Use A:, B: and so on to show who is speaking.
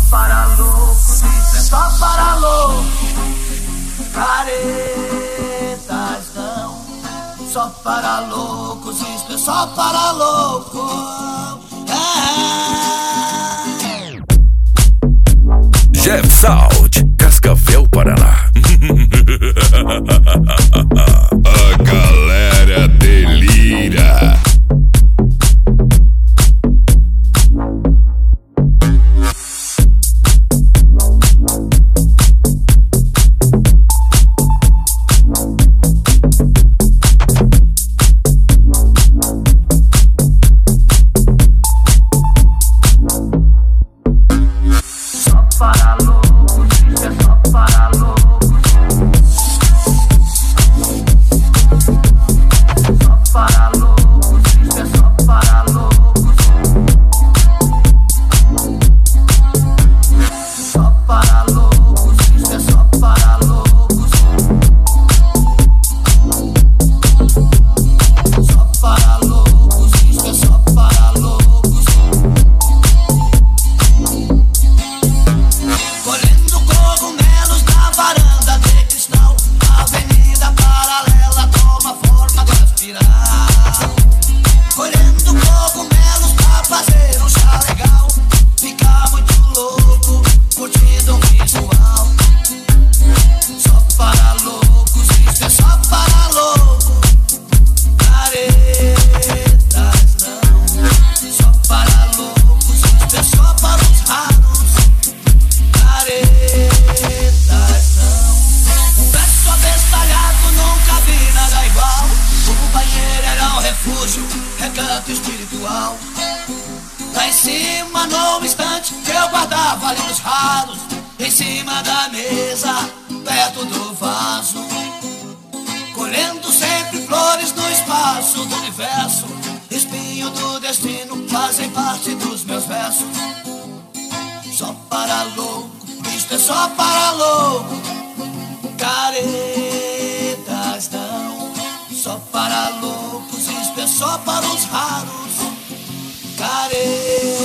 A: para loucos, isso é só para loucos. Caretas não, só para loucos, isso é só para loucos.
B: Jeff Sound, Cascavel, Paraná. A galera delira.
A: Recanto espiritual. Lá em cima, no instante, eu guardava livros raros em cima da mesa, perto do vaso, colhendo sempre flores no espaço do universo. Espinho do destino fazem parte dos meus versos. Só para louco, isto é só para louco. Caretas não, só para loucos, isto é só para os raros. Caretas